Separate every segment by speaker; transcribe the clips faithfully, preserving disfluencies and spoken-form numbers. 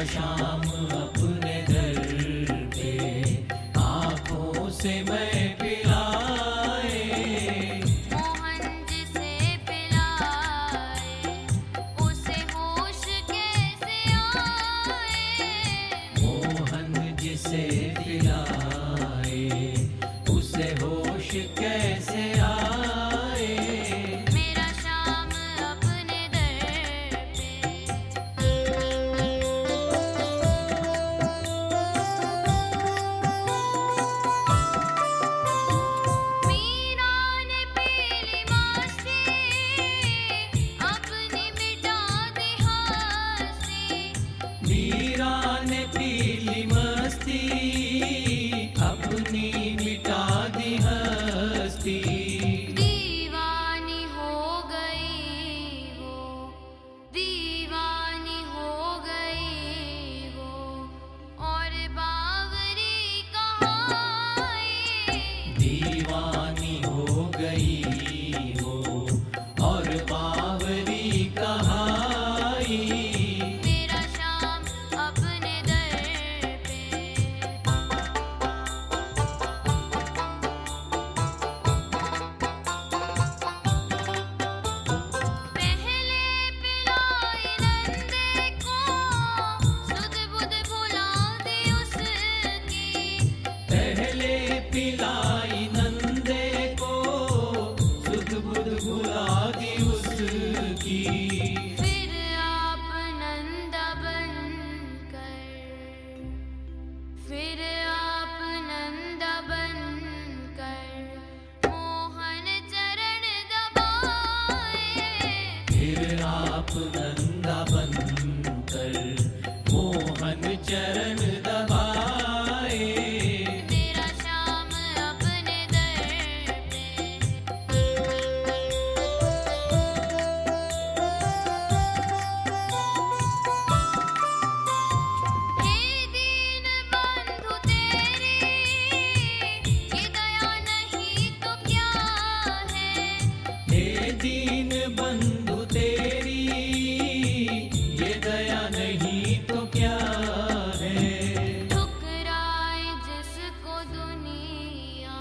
Speaker 1: शाम अपने दर पे आँखों से मैं पिलाए।
Speaker 2: मोहन जिसे पिलाए उसे होश कैसे आए।
Speaker 1: मोहन जिसे पिलाए उसे होश कैसे आए।
Speaker 2: मेरा शाम अपने दर पे। मीरा ने पीली मस्ती अपनी मिटा दी हंसी।
Speaker 1: मीरा ने पीली मस्ती अपनी मिटा दी हस्ती।
Speaker 2: दीवानी हो गई वो, दीवानी हो गई वो, और बावरी कहाई।
Speaker 1: दीवानी हो गई वो और बावरी कहाई।
Speaker 2: मेरा शाम अपने दर पे। पहले पिलाई नंदे को सुध बुध भुला दी उसकी।
Speaker 1: पहले पिलाई नंदे को सुध बुध भुला दी उसकी।
Speaker 2: फिर आप नंदा बनकर, फिर आप नंदा बनकर मोहन चरण दबाए।
Speaker 1: फिर आप नंदा बनकर मोहन चरण दबाए।
Speaker 2: मेरा शाम अपने दर पे। हे दीन बंधु तेरी ये दया नहीं तो क्या है।
Speaker 1: हे दीन बंधु तेरी ये दया नहीं तो क्या है।
Speaker 2: ठुकराए जिसको दुनिया,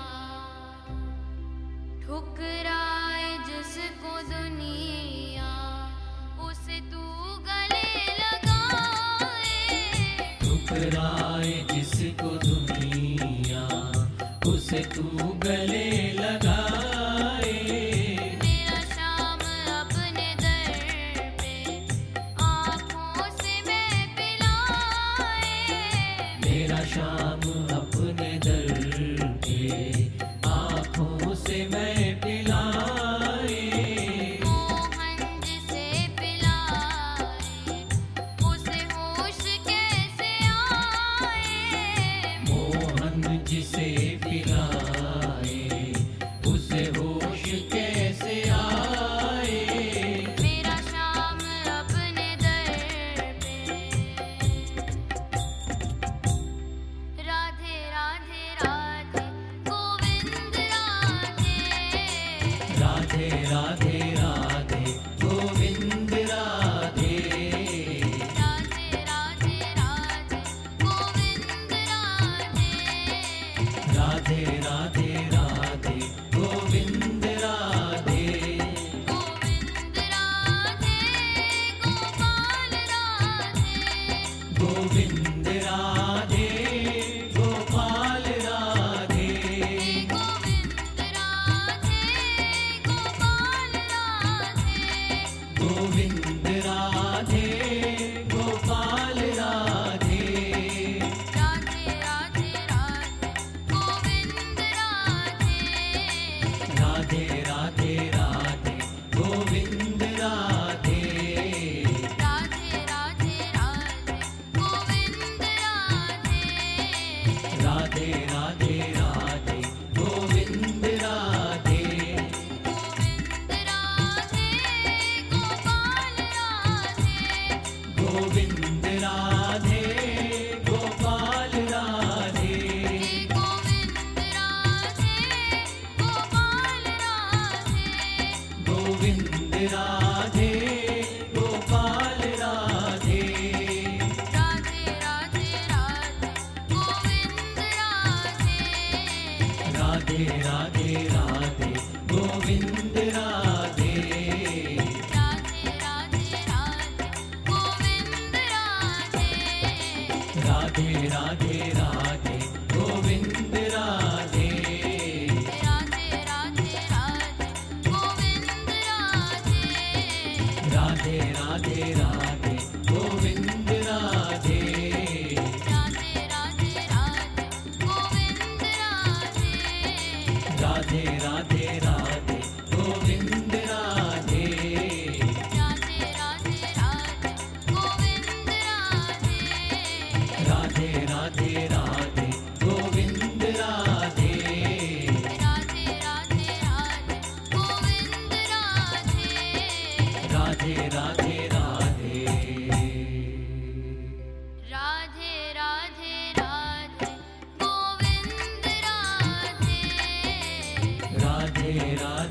Speaker 2: ठुकराए जिसको दुनिया, उसे तू गले लगाए।
Speaker 1: ठुकराए जिसको दुनिया उसे तू गले लगाए।
Speaker 2: मेरा शाम अपने दर पे आँखों से मैं पिलाए।
Speaker 1: मेरा शाम अपने दर पे आँखों से मैं पिलाए।
Speaker 2: मोहन जिसे पिलाए उसे होश कैसे आए।
Speaker 1: मोहन जिसे पिलाए राधे राधे राधे गोविंद राधे
Speaker 2: राधे राधे राधे गोविंद राधे
Speaker 1: राधे राधे राधे गोविंद राधे
Speaker 2: राधे राधे राधे गोविंद राधे
Speaker 1: राधे राधे राधे गोविंद राधे
Speaker 2: राधे राधे राधे गोविंद राधे
Speaker 1: राधे राधे राधे
Speaker 2: राधे राधे राधे गोविंद राधे
Speaker 1: राधे राधे